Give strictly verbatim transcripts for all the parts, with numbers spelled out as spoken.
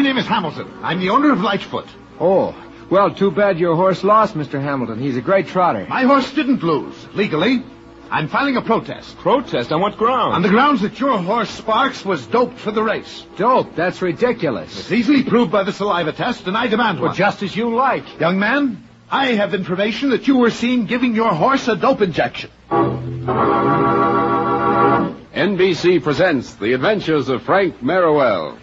name is Hamilton. I'm the owner of Lightfoot. Oh, well, too bad your horse lost, Mister Hamilton. He's a great trotter. My horse didn't lose, legally. I'm filing a protest. Protest? On what grounds? On the grounds that your horse, Sparks, was doped for the race. Dope? That's ridiculous. It's easily proved by the saliva test, and I demand one. Well, just as you like. Young man, I have information that you were seen giving your horse a dope injection. N B C presents The Adventures of Frank Merriwell.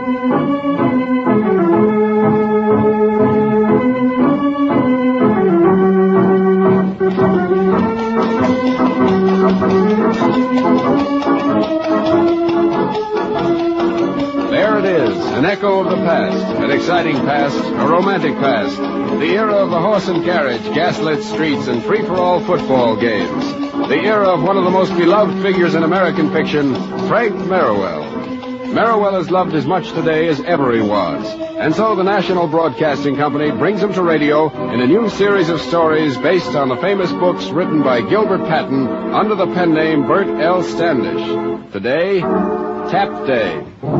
There it is, an echo of the past, an exciting past, a romantic past, the era of the horse and carriage, gaslit streets, and free-for-all football games. The era of one of the most beloved figures in American fiction, Frank Merriwell. Merriwell is loved as much today as ever he was. And so the National Broadcasting Company brings him to radio in a new series of stories based on the famous books written by Gilbert Patton under the pen name Bert L. Standish. Today, Tap Day.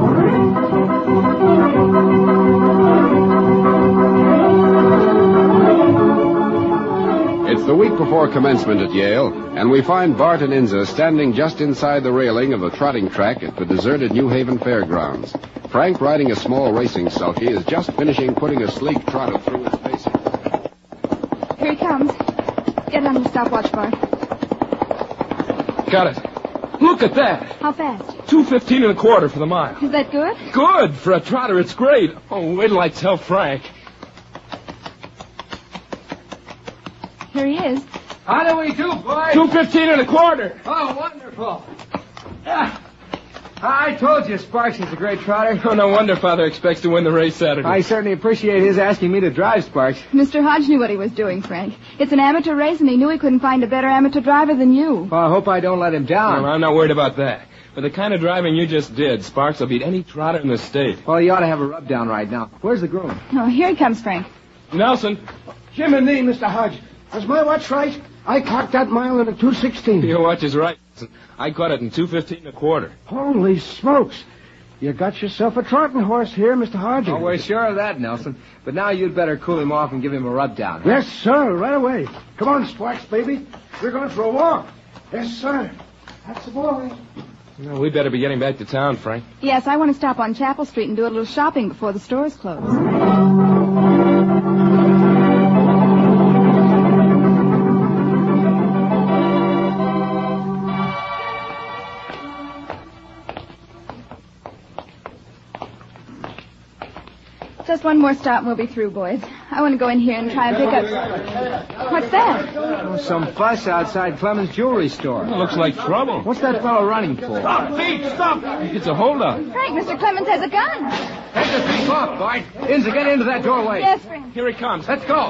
It's the week before commencement at Yale, and we find Bart and Inza standing just inside the railing of the trotting track at the deserted New Haven Fairgrounds. Frank, riding a small racing sulky, is just finishing putting a sleek trotter through his paces. Here he comes. Get on the stopwatch, Bart. Got it. Look at that. How fast? two fifteen and a quarter for the mile. Is that good? Good. For a trotter, it's great. Oh, wait till I tell Frank. Here he is. How do we do, boys? two fifteen and a quarter. Oh, wonderful. Ah, I told you Sparks is a great trotter. Oh, no wonder Father expects to win the race Saturday. I certainly appreciate his asking me to drive Sparks. Mister Hodge knew what he was doing, Frank. It's an amateur race, and he knew he couldn't find a better amateur driver than you. Well, I hope I don't let him down. Well, I'm not worried about that. With the kind of driving you just did, Sparks will beat any trotter in the state. Well, he ought to have a rub down right now. Where's the groom? Oh, here he comes, Frank. Nelson. Jim and me, Mister Hodge. Was my watch right? I clocked that mile in a two sixteen. Your watch is right. I caught it in two fifteen and a quarter. Holy smokes. You got yourself a trotting horse here, Mister Hodge. Oh, we're sure of that, Nelson. But now you'd better cool him off and give him a rub down. Huh? Yes, sir, right away. Come on, Sparks, baby. We're going for a walk. Yes, sir. That's the boy. Well, we better be getting back to town, Frank. Yes, I want to stop on Chapel Street and do a little shopping before the stores close. Just one more stop and we'll be through, boys. I want to go in here and try and pick up... What's that? Oh, some fuss outside Clemens' jewelry store. It looks like trouble. What's that fellow running for? Stop, thief, stop. It's a holdup. Frank, Mister Clemens has a gun. Take the thief off, Bart. Inza, get into that doorway. Yes, Frank. Here he comes. Let's go.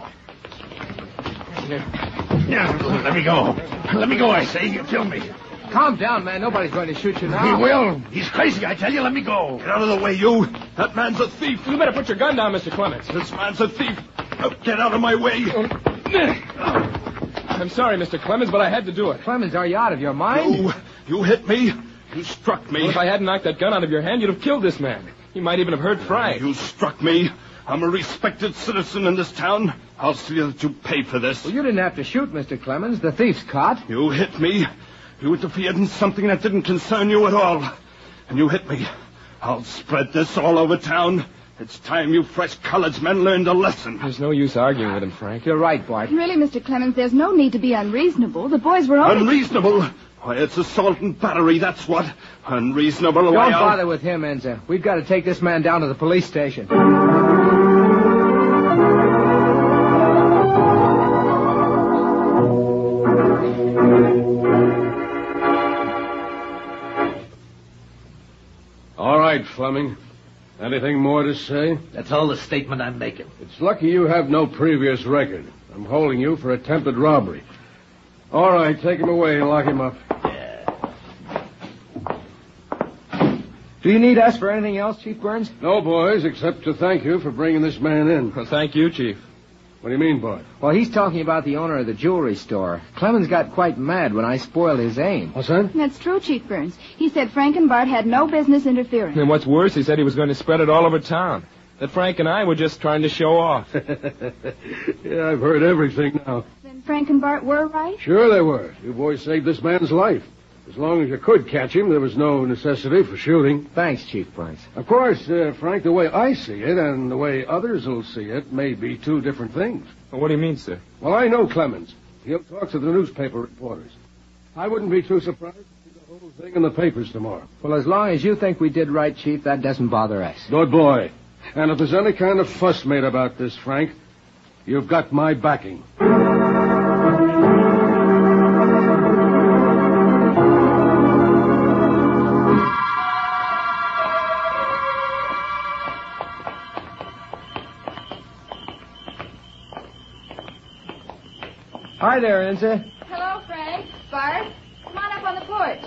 Yeah, let me go. Let me go, I say. You kill me. Calm down, man. Nobody's going to shoot you now. He will. He's crazy, I tell you. Let me go. Get out of the way, you. That man's a thief. You better put your gun down, Mister Clemens. This man's a thief. Oh, get out of my way. I'm sorry, Mister Clemens, but I had to do it. Clemens, are you out of your mind? You, you hit me. You struck me. Well, if I hadn't knocked that gun out of your hand, you'd have killed this man. He might even have hurt Frank. You struck me. I'm a respected citizen in this town. I'll see that you pay for this. Well, you didn't have to shoot, Mister Clemens. The thief's caught. You hit me. You interfered in something that didn't concern you at all. And you hit me. I'll spread this all over town. It's time you fresh college men learned a lesson. There's no use arguing with him, Frank. You're right, Bart. Really, Mister Clemens, there's no need to be unreasonable. The boys were only... Unreasonable? Why, it's assault and battery, that's what. Unreasonable. Don't Why, bother I'll... with him, Enza. We've got to take this man down to the police station. All right, Fleming. Anything more to say? That's all the statement I'm making. It's lucky you have no previous record. I'm holding you for attempted robbery. All right, take him away and lock him up. Do you need us for anything else, Chief Burns? No, boys, except to thank you for bringing this man in. Well, thank you, Chief. What do you mean, Bart? Well, he's talking about the owner of the jewelry store. Clemens got quite mad when I spoiled his aim. What's that? That's true, Chief Burns. He said Frank and Bart had no business interfering. And what's worse, he said he was going to spread it all over town. That Frank and I were just trying to show off. Yeah, I've heard everything now. Then Frank and Bart were right? Sure they were. You boys saved this man's life. As long as you could catch him, there was no necessity for shooting. Thanks, Chief Burns. Of course, uh, Frank, the way I see it and the way others will see it may be two different things. Well, what do you mean, sir? Well, I know Clemens. He'll talk to the newspaper reporters. I wouldn't be too surprised to see the whole thing in the papers tomorrow. Well, as long as you think we did right, Chief, that doesn't bother us. Good boy. And if there's any kind of fuss made about this, Frank, you've got my backing. Hi there, Enza. Hello, Frank. Bart, come on up on the porch.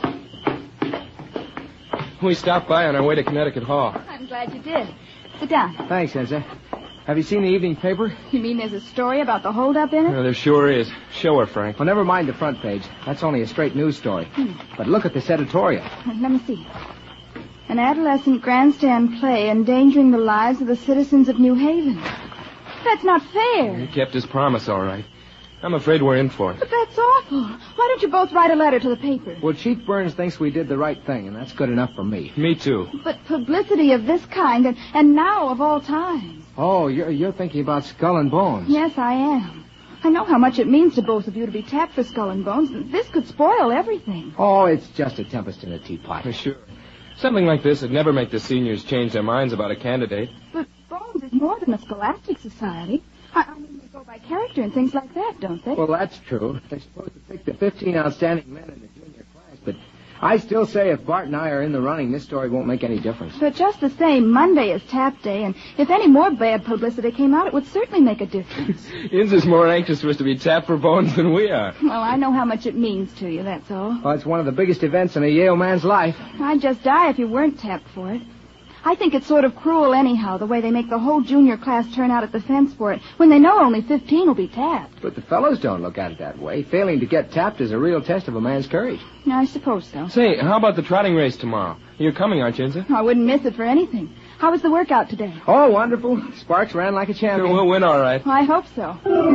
We stopped by on our way to Connecticut Hall. I'm glad you did. Sit down. Thanks, Enza. Have you seen the evening paper? You mean there's a story about the holdup in it? Well, there sure is. Show her, Frank. Well, never mind the front page. That's only a straight news story. Hmm. But look at this editorial. Let me see. An adolescent grandstand play endangering the lives of the citizens of New Haven. That's not fair. He kept his promise, all right. I'm afraid we're in for it. But that's awful. Why don't you both write a letter to the paper? Well, Chief Burns thinks we did the right thing, and that's good enough for me. Me too. But publicity of this kind, and, and now of all times. Oh, you're, you're thinking about Skull and Bones. Yes, I am. I know how much it means to both of you to be tapped for Skull and Bones. This could spoil everything. Oh, it's just a tempest in a teapot. Sure. Something like this would never make the seniors change their minds about a candidate. But Bones is more than a scholastic society. I, I mean, they go by character and things like that, don't they? Well, that's true. They're supposed to pick the fifteen outstanding men in the junior class, but I still say if Bart and I are in the running, this story won't make any difference. But just the same, Monday is tap day, and if any more bad publicity came out, it would certainly make a difference. Inns more anxious for us to be tapped for Bones than we are. Well, I know how much it means to you, that's all. Well, it's one of the biggest events in a Yale man's life. I'd just die if you weren't tapped for it. I think it's sort of cruel anyhow, the way they make the whole junior class turn out at the fence for it, when they know only fifteen will be tapped. But the fellows don't look at it that way. Failing to get tapped is a real test of a man's courage. I suppose so. Say, how about the trotting race tomorrow? You're coming, aren't you, Inza? I wouldn't miss it for anything. How was the workout today? Oh, wonderful. Sparks ran like a champion. We'll win all right. I hope so.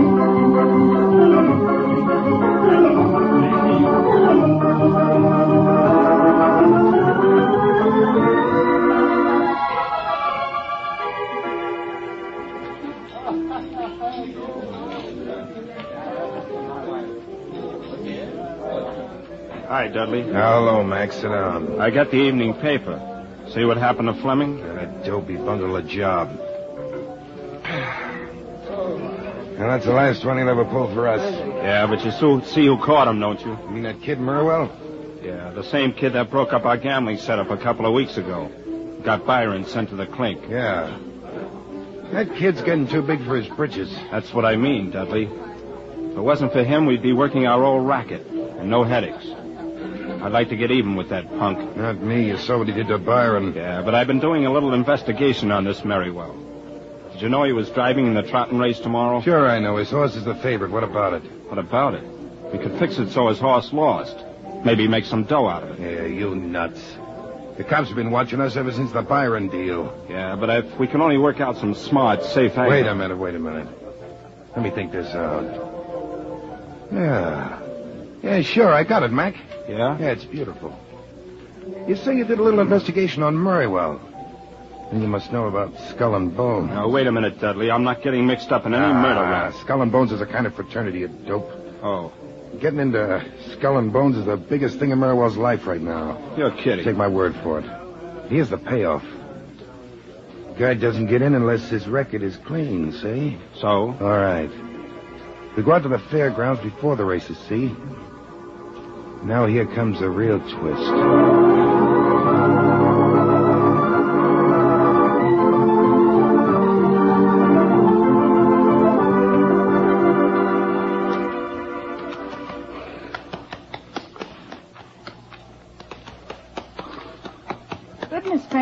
Hi, Dudley. Hello, Max. Sit down. I got the evening paper. See what happened to Fleming? That dopey bundle of job. And that's the last one he'll ever pull for us. Yeah, but you so- see who caught him, don't you? You mean that kid Murwell? Yeah, the same kid that broke up our gambling setup a couple of weeks ago. Got Byron sent to the clink. Yeah. That kid's getting too big for his britches. That's what I mean, Dudley. If it wasn't for him, we'd be working our old racket. And no headaches. I'd like to get even with that punk. Not me. You saw what he did to Byron. Yeah, but I've been doing a little investigation on this Merriwell. Did you know he was driving in the trotting race tomorrow? Sure, I know. His horse is the favorite. What about it? What about it? We could fix it so his horse lost. Maybe make some dough out of it. Yeah, you nuts. The cops have been watching us ever since the Byron deal. Yeah, but if we can only work out some smart, safe... Wait a minute, wait a minute. Let me think this out. Yeah. Yeah, sure, I got it, Mac. Yeah? Yeah, it's beautiful. You say you did a little investigation on Murrywell. And you must know about Skull and Bones. Now, wait a minute, Dudley. I'm not getting mixed up in any ah, murder rap. Skull and Bones is a kind of fraternity, you dope. Oh. Getting into Skull and Bones is the biggest thing in Murrywell's life right now. You're kidding. Take my word for it. Here's the payoff. Guy doesn't get in unless his record is clean, see? So? All right. We go out to the fairgrounds before the races, see? Now here comes the real twist.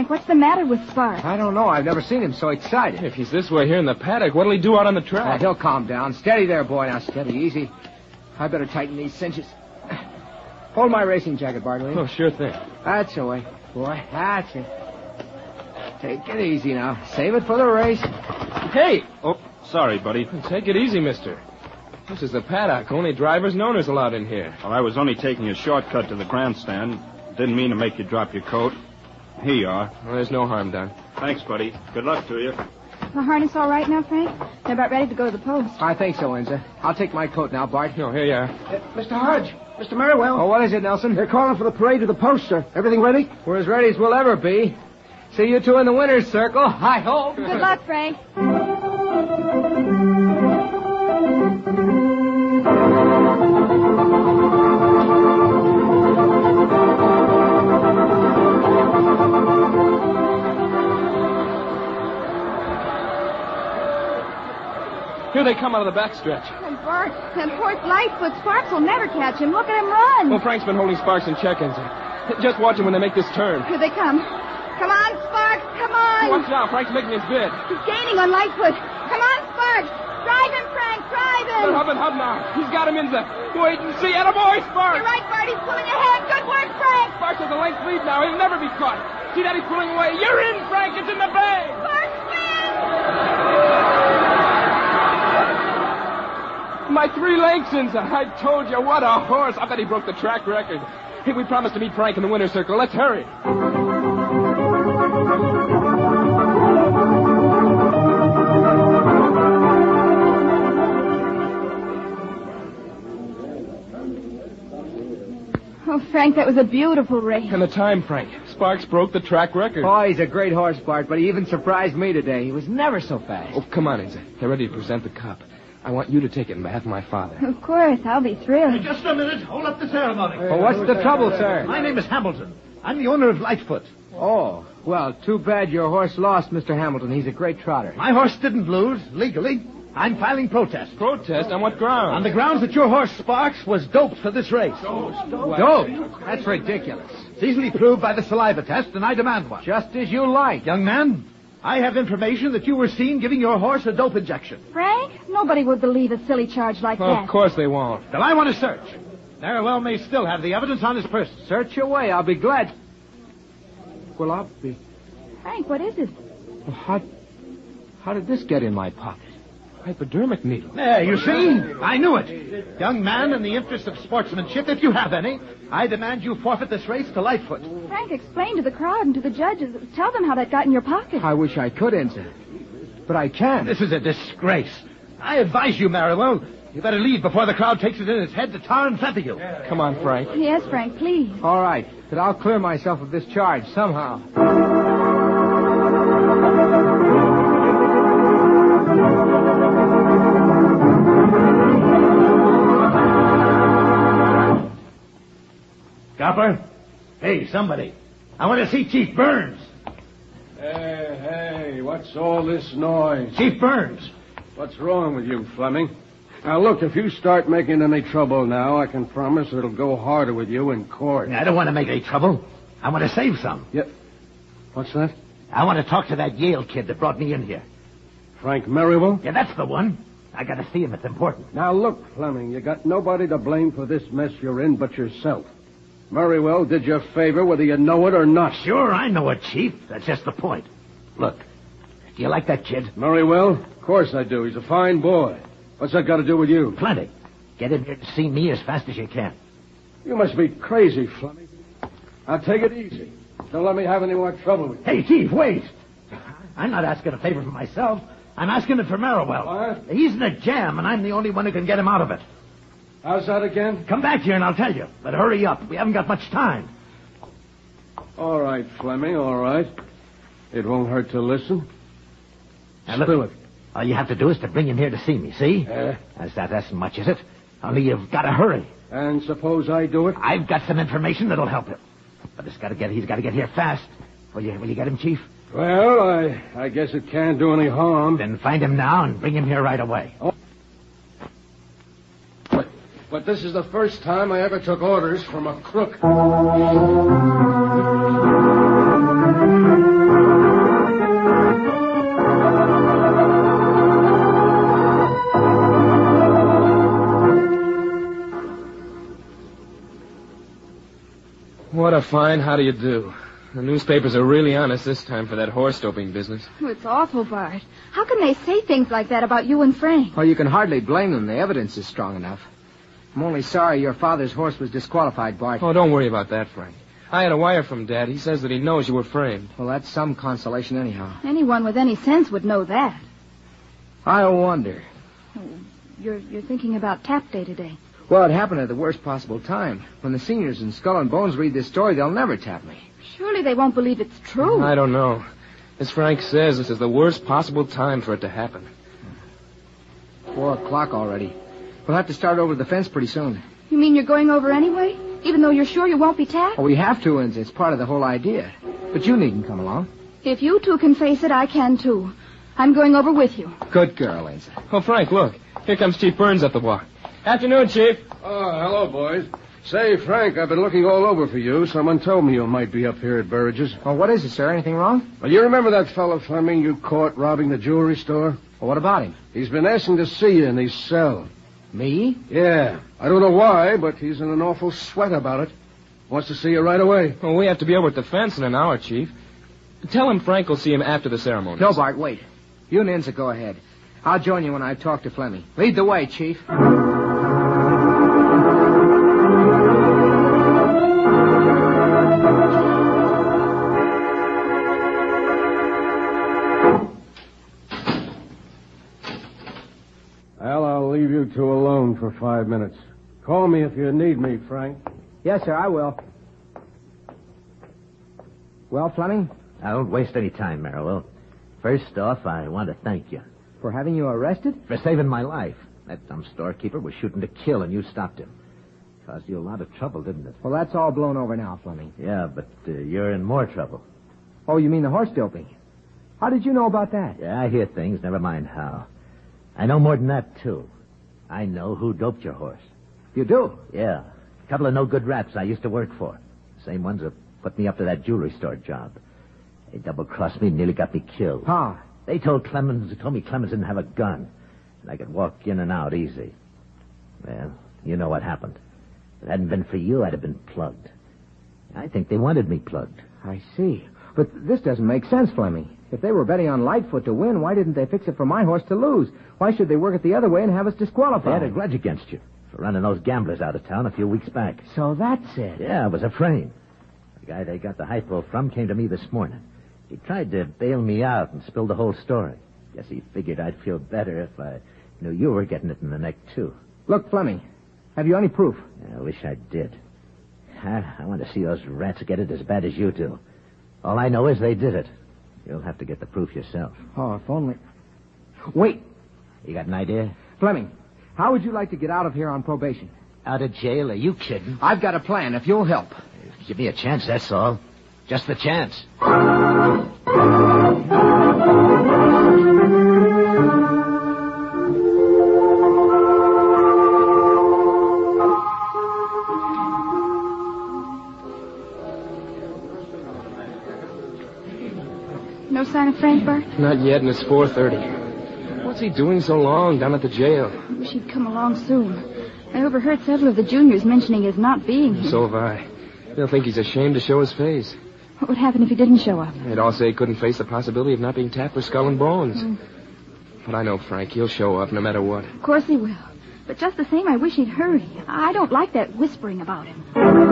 Frank, what's the matter with Sparks? I don't know. I've never seen him so excited. If he's this way here in the paddock, what'll he do out on the Uh, track? he'll calm down. Steady there, boy. Now, steady. Easy. I better tighten these cinches. Hold my racing jacket, Bart, will you? Oh, sure thing. That's the way, boy. That's it. Take it easy now. Save it for the race. Hey! Oh, sorry, buddy. Take it easy, mister. This is the paddock. Only drivers and owners allowed in here. Well, I was only taking a shortcut to the grandstand. Didn't mean to make you drop your coat. Here you are. Well, there's no harm done. Thanks, buddy. Good luck to you. The harness all right now, Frank? They're about ready to go to the post. I think so, Enza. I'll take my coat now, Bart. No, here you are. Mister Hodge, Mister Merriwell. Oh, what is it, Nelson? They're calling for the parade to the post, sir. Everything ready? We're as ready as we'll ever be. See you two in the winner's circle, I hope. Good luck, Frank. Here they come out of the backstretch. And Bart, that horse Lightfoot, Sparks will never catch him. Look at him run. Well, Frank's been holding Sparks in check, Ensign. Just watch him when they make this turn. Here they come. Come on, Sparks, come on. Watch now, Frank's making his bid. He's gaining on Lightfoot. Come on, Sparks. Drive him, Frank, drive him. They're hub and hub now. He's got him in the... Wait and see. Attaboy, Sparks. You're right, Bart. He's pulling ahead. Good work, Frank. Sparks has a length lead now. He'll never be caught. See that he's pulling away. You're in, Frank. It's in the bay. Sparks wins. My three lengths, Ensign. I told you, what a horse. I bet he broke the track record. Hey, we promised to meet Frank in the winner's circle. Let's hurry. Oh, Frank, that was a beautiful race. And the time, Frank. Sparks broke the track record. Oh, he's a great horse, Bart, but he even surprised me today. He was never so fast. Oh, come on, Ensign. They're ready to present the cup. I want you to take it in behalf of my father. Of course, I'll be thrilled. Just a minute. Hold up the ceremony. Well, what's the trouble, sir? My name is Hamilton. I'm the owner of Lightfoot. Oh, well, too bad your horse lost, Mister Hamilton. He's a great trotter. My horse didn't lose, legally. I'm filing protest. Protest? On what grounds? On the grounds that your horse, Sparks, was doped for this race. Dope? That's ridiculous. It's easily proved by the saliva test, and I demand one. Just as you like. Young man, I have information that you were seen giving your horse a dope injection. Frank, nobody would believe a silly charge like Oh, that. of course they won't. Well, I want to search. Narrowell may still have the evidence on his person. Search away. I'll be glad. Well, I'll be... Frank, what is it? Well, how... How did this get in my pocket? Hypodermic needle. There, you see? I knew it. Young man, in the interest of sportsmanship, if you have any, I demand you forfeit this race to Lightfoot. Frank, explain to the crowd and to the judges. Tell them how that got in your pocket. I wish I could, Ensign. But I can't. This is a disgrace. I advise you, Merriwell. You better leave before the crowd takes it in its head to tar and feather you. Come on, Frank. Yes, Frank, please. All right, but I'll clear myself of this charge somehow. Copper? Hey, somebody. I want to see Chief Burns. Hey, hey, what's all this noise? Chief Burns. What's wrong with you, Fleming? Now, look, if you start making any trouble now, I can promise it'll go harder with you in court. I don't want to make any trouble. I want to save some. Yeah. What's that? I want to talk to that Yale kid that brought me in here. Frank Merriwell? Yeah, that's the one. I got to see him. It's important. Now, look, Fleming, you got nobody to blame for this mess you're in but yourself. Merriwell did you a favor whether you know it or not. Sure, I know it, Chief. That's just the point. Look, do you like that kid? Merriwell? Of course I do. He's a fine boy. What's that got to do with you? Plenty. Get in here to see me as fast as you can. You must be crazy, Fleming. Now, take it easy. Don't let me have any more trouble with you. Hey, Chief, wait. I'm not asking a favor for myself. I'm asking it for Merriwell. What? He's in a jam, and I'm the only one who can get him out of it. How's that again? Come back here and I'll tell you. But hurry up. We haven't got much time. All right, Fleming, all right. It won't hurt to listen. Now, look, Spill it. all you have to do is to bring him here to see me, see? Yeah. That's that as much as it. Only you've got to hurry. And suppose I do it? I've got some information that'll help him. But it's got to get, he's got to get here fast. Will you, will you get him, Chief? Well, I, I guess it can't do any harm. Then find him now and bring him here right away. Oh. But, but this is the first time I ever took orders from a crook. fine. How do you do? The newspapers are really on us this time for that horse doping business. Oh, it's awful, Bart. How can they say things like that about you and Frank? Well, you can hardly blame them. The evidence is strong enough. I'm only sorry your father's horse was disqualified, Bart. Oh, don't worry about that, Frank. I had a wire from Dad. He says that he knows you were framed. Well, that's some consolation anyhow. Anyone with any sense would know that. I wonder. Oh, you're, you're thinking about tap day today. Well, it happened at the worst possible time. When the seniors in Skull and Bones read this story, they'll never tap me. Surely they won't believe it's true. I don't know. As Frank says, this is the worst possible time for it to happen. Four o'clock already. We'll have to start over the fence pretty soon. You mean you're going over anyway? Even though you're sure you won't be tapped? Oh, we have to, and it's part of the whole idea. But you needn't come along. If you two can face it, I can too. I'm going over with you. Good girl, Ainsley. Oh, Frank, look. Here comes Chief Burns up the walk. Afternoon, Chief. Oh, hello, boys. Say, Frank, I've been looking all over for you. Someone told me you might be up here at Burridge's. Oh, what is it, sir? Anything wrong? Well, you remember that fellow Fleming you caught robbing the jewelry store? Well, what about him? He's been asking to see you in his cell. Me? Yeah. I don't know why, but he's in an awful sweat about it. Wants to see you right away. Well, we have to be over at the fence in an hour, Chief. Tell him Frank will see him after the ceremony. No, Bart, wait. You and Inza go ahead. I'll join you when I talk to Fleming. Lead the way, Chief. Well, I'll leave you two alone for five minutes. Call me if you need me, Frank. Yes, sir, I will. Well, Fleming? I don't waste any time, Merrill. First off, I want to thank you. For having you arrested? For saving my life. That dumb storekeeper was shooting to kill, and you stopped him. Caused you a lot of trouble, didn't it? Well, that's all blown over now, Fleming. Yeah, but uh, you're in more trouble. Oh, you mean the horse doping? How did you know about that? Yeah, I hear things, never mind how. I know more than that, too. I know who doped your horse. You do? Yeah. A couple of no-good rats I used to work for. Same ones that put me up to that jewelry store job. They double-crossed me and nearly got me killed. Huh? They told Clemens, they told me Clemens didn't have a gun, and I could walk in and out easy. Well, you know what happened. If it hadn't been for you, I'd have been plugged. I think they wanted me plugged. I see. But this doesn't make sense, Fleming. If they were betting on Lightfoot to win, why didn't they fix it for my horse to lose? Why should they work it the other way and have us disqualified? They had a grudge against you for running those gamblers out of town a few weeks back. So that's it. Yeah, it was a frame. The guy they got the hypo from came to me this morning. He tried to bail me out and spill the whole story. Guess he figured I'd feel better if I knew you were getting it in the neck, too. Look, Fleming, have you any proof? I wish I did. I, I want to see those rats get it as bad as you do. All I know is they did it. You'll have to get the proof yourself. Oh, if only... Wait. You got an idea? Fleming, how would you like to get out of here on probation? Out of jail? Are you kidding? I've got a plan, if you'll help. Give me a chance, that's all. Just the chance. No sign of Frank, Bart? Not yet, and it's four thirty. What's he doing so long down at the jail? I wish he'd come along soon. I overheard several of the juniors mentioning his not being here. So have I. They'll think he's ashamed to show his face. What would happen if he didn't show up? They'd all say he couldn't face the possibility of not being tapped for Skull and Bones. Mm. But I know Frank. He'll show up no matter what. Of course he will. But just the same, I wish he'd hurry. I don't like that whispering about him.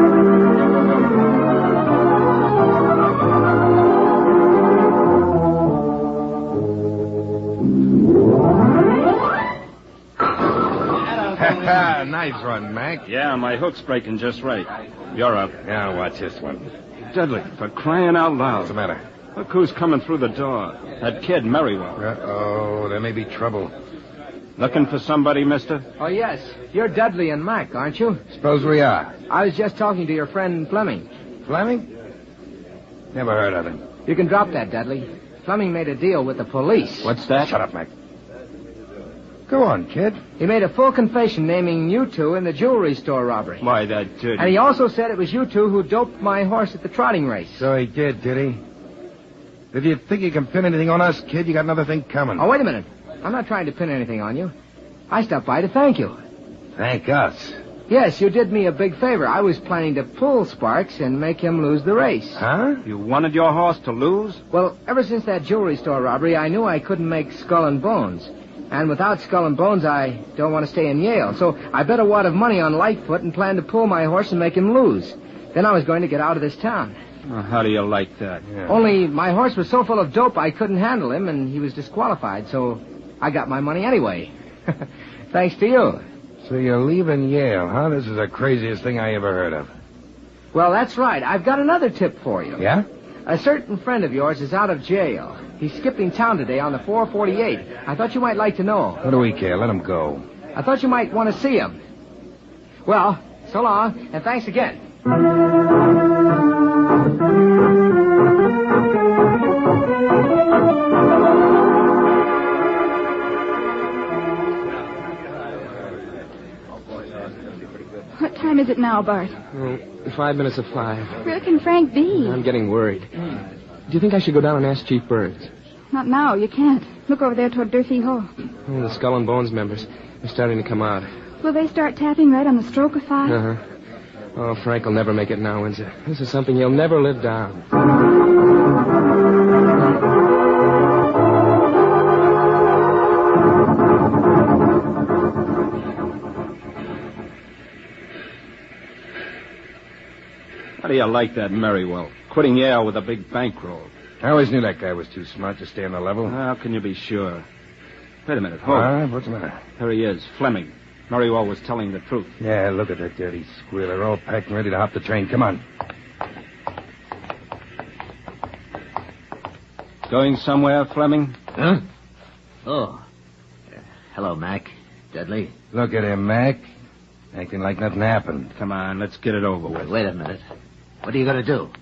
Nice run, Mac. Yeah, my hook's breaking just right. You're up. Yeah, watch this one. Dudley, for crying out loud. What's the matter? Look who's coming through the door. That kid, Merriwell. Uh-oh, there may be trouble. Looking for somebody, mister? Oh, yes. You're Dudley and Mac, aren't you? Suppose we are. I was just talking to your friend Fleming. Fleming? Never heard of him. You can drop that, Dudley. Fleming made a deal with the police. What's that? Shut up, Mac. Go on, kid. He made a full confession naming you two in the jewelry store robbery. Why, that dirty... And he also said it was you two who doped my horse at the trotting race. So he did, did he? If you think you can pin anything on us, kid, you got another thing coming. Oh, wait a minute. I'm not trying to pin anything on you. I stopped by to thank you. Thank us. Yes, you did me a big favor. I was planning to pull Sparks and make him lose the race. Huh? You wanted your horse to lose? Well, ever since that jewelry store robbery, I knew I couldn't make Skull and Bones. And without Skull and Bones, I don't want to stay in Yale. So I bet a wad of money on Lightfoot and planned to pull my horse and make him lose. Then I was going to get out of this town. Well, how do you like that? Yeah. Only my horse was so full of dope I couldn't handle him, and he was disqualified, so I got my money anyway. Thanks to you. So you're leaving Yale, huh? This is the craziest thing I ever heard of. Well, that's right. I've got another tip for you. Yeah? A certain friend of yours is out of jail. He's skipping town today on the four forty-eight. I thought you might like to know. What do we care? Let him go. I thought you might want to see him. Well, so long, and thanks again. What time is it now, Bart? Oh, five minutes of five. Where can Frank be? I'm getting worried. Do you think I should go down and ask Chief Burns? Not now. You can't. Look over there toward Durfee Hall. Oh, the Skull and Bones members. They're starting to come out. Will they start tapping right on the stroke of five? Uh-huh. Oh, Frank will never make it now, Windsor. This is something he'll never live down. How do you like that, Merriwell? Quitting Yale with a big bankroll. I always knew that guy was too smart to stay on the level. How can you be sure? Wait a minute, hold. Huh? What's the matter? There he is, Fleming. Merriwell was telling the truth. Yeah, look at that dirty squealer. All packed and ready to hop the train. Come on. Going somewhere, Fleming? Huh? Oh. Uh, hello, Mac. Dudley. Look at him, Mac. Acting like nothing happened. Come on, let's get it over with. Wait a minute. What are you going to do?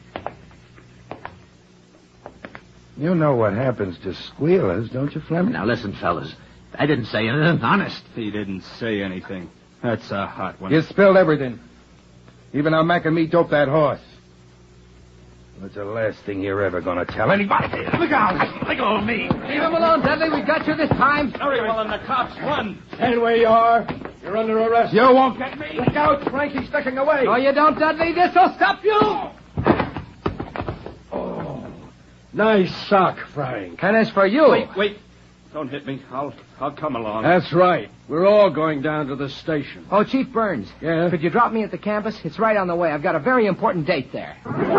You know what happens to squealers, don't you, Fleming? Now, listen, fellas. I didn't say anything. Honest. He didn't say anything. That's a hot one. You spilled everything. Even how Mac and me doped that horse. That's the last thing you're ever going to tell anybody. Look out! Let go of me! Leave him alone, Dudley. We got you this time. Merriwell and the cops won. Stand where you are. You're under arrest. You won't get me. Look out, Frankie's sticking away. No, you don't, Dudley. This'll stop you. Oh, nice sock, Frank. And as for you... Wait, wait. Don't hit me. I'll I'll come along. That's right. We're all going down to the station. Oh, Chief Burns. Yeah? Could you drop me at the campus? It's right on the way. I've got a very important date there.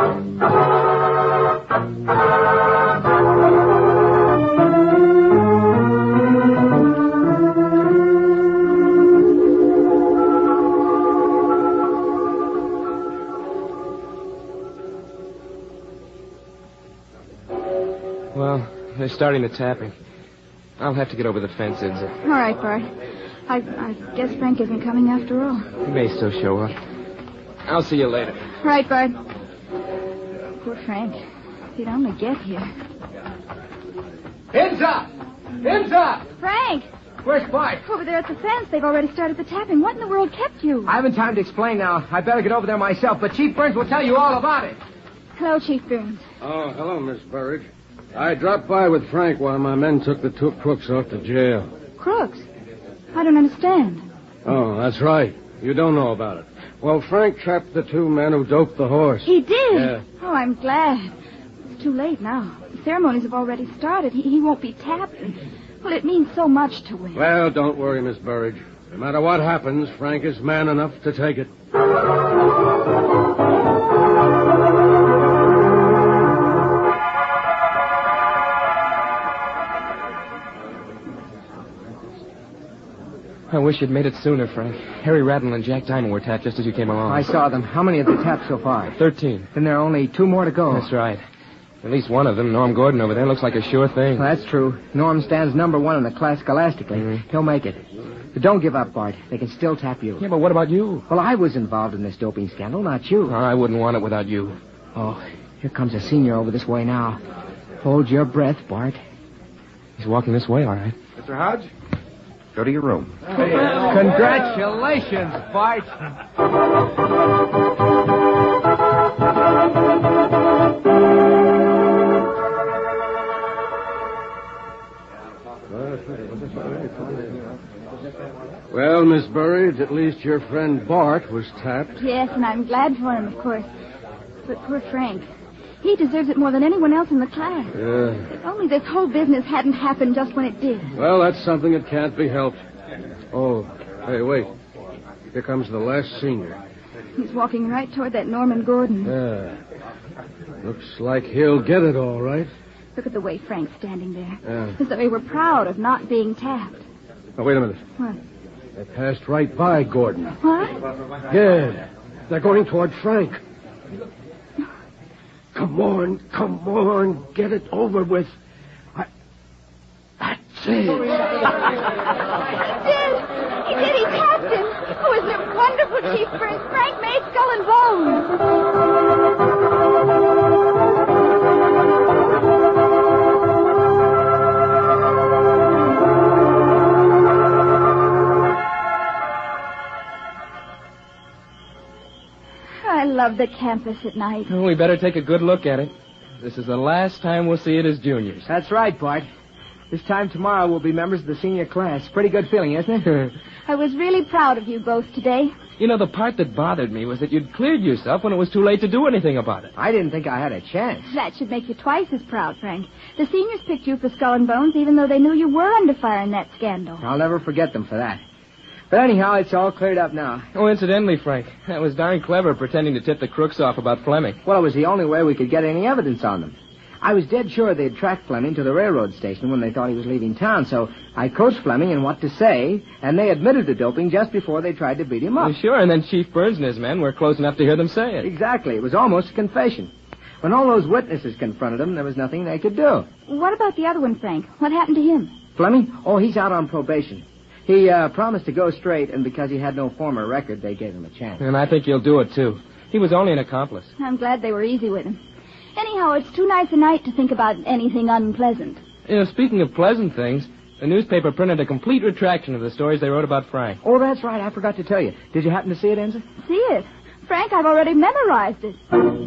Well, they're starting the tapping. I'll have to get over the fence, Idza. All right, Bart. I, I guess Frank isn't coming after all. He may still show up. I'll see you later. All right, Bart. Poor Frank. If he'd only get here. Hands up! Hands up! Frank! Where's Bart? Over there at the fence. They've already started the tapping. What in the world kept you? I haven't time to explain now. I better get over there myself, but Chief Burns will tell you all about it. Hello, Chief Burns. Oh, hello, Miss Burridge. I dropped by with Frank while my men took the two crooks off to jail. Crooks? I don't understand. Oh, that's right. You don't know about it. Well, Frank trapped the two men who doped the horse. He did? Yeah. Oh, I'm glad. It's too late now. The ceremonies have already started. He, he won't be tapped. And, well, it means so much to him. Well, don't worry, Miss Burridge. No matter what happens, Frank is man enough to take it. I wish you'd made it sooner, Frank. Harry Rattle and Jack Diamond were tapped just as you came along. I saw them. How many have they tapped so far? Thirteen. Then there are only two more to go. That's right. At least one of them, Norm Gordon over there, looks like a sure thing. Well, that's true. Norm stands number one in the class scholastically. Mm-hmm. He'll make it. But don't give up, Bart. They can still tap you. Yeah, but what about you? Well, I was involved in this doping scandal, not you. Oh, I wouldn't want it without you. Oh, here comes a senior over this way now. Hold your breath, Bart. He's walking this way, all right. Mister Hodge, go to your room. Congratulations, Bart. Well, Miss Burridge, at least your friend Bart was tapped. Yes, and I'm glad for him, of course. But poor Frank. He deserves it more than anyone else in the class. Yeah. If only this whole business hadn't happened just when it did. Well, that's something that can't be helped. Oh, hey, wait. Here comes the last senior. He's walking right toward that Norman Gordon. Yeah. Looks like he'll get it all right. Look at the way Frank's standing there. Yeah. As though he were proud of not being tapped. Oh, wait a minute. What? They passed right by Gordon. What? Yeah. They're going toward Frank. Come on, come on. Get it over with. I... That's it. He did. He did. He tapped him. Oh, isn't it wonderful, Chief Burns? Frank made Skull and Bones. I love the campus at night. Oh, we better take a good look at it. This is the last time we'll see it as juniors. That's right, Bart. This time tomorrow we'll be members of the senior class. Pretty good feeling, isn't it? I was really proud of you both today. You know, the part that bothered me was that you'd cleared yourself when it was too late to do anything about it. I didn't think I had a chance. That should make you twice as proud, Frank. The seniors picked you for Skull and Bones even though they knew you were under fire in that scandal. I'll never forget them for that. But anyhow, it's all cleared up now. Oh, incidentally, Frank, that was darn clever pretending to tip the crooks off about Fleming. Well, it was the only way we could get any evidence on them. I was dead sure they'd tracked Fleming to the railroad station when they thought he was leaving town, so I coached Fleming in what to say, and they admitted to doping just before they tried to beat him up. Well, sure, and then Chief Burns and his men were close enough to hear them say it. Exactly. It was almost a confession. When all those witnesses confronted him, there was nothing they could do. What about the other one, Frank? What happened to him? Fleming? Oh, he's out on probation. He uh, promised to go straight, and because he had no former record, they gave him a chance. And I think he'll do it, too. He was only an accomplice. I'm glad they were easy with him. Anyhow, it's too nice a night to think about anything unpleasant. You know, speaking of pleasant things, the newspaper printed a complete retraction of the stories they wrote about Frank. Oh, that's right. I forgot to tell you. Did you happen to see it, Enza? See it? Frank, I've already memorized it.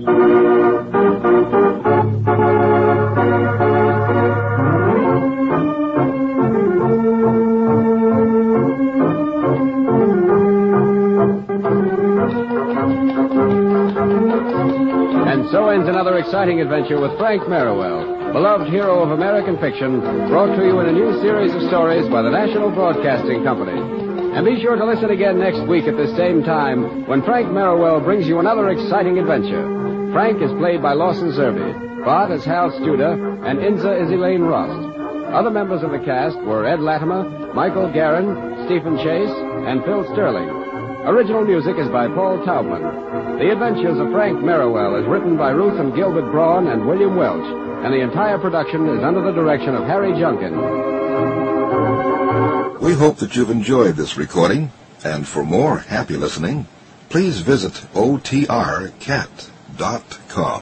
And so ends another exciting adventure with Frank Merriwell, beloved hero of American fiction, brought to you in a new series of stories by the National Broadcasting Company. And be sure to listen again next week at the same time when Frank Merriwell brings you another exciting adventure. Frank is played by Lawson Zerbe, Bart is Hal Studer, and Inza is Elaine Rost. Other members of the cast were Ed Latimer, Michael Guerin, Stephen Chase, and Phil Sterling. Original music is by Paul Taubman. The Adventures of Frank Merriwell is written by Ruth and Gilbert Braun and William Welch, and the entire production is under the direction of Harry Junkin. We hope that you've enjoyed this recording, and for more happy listening, please visit O T R cat dot com.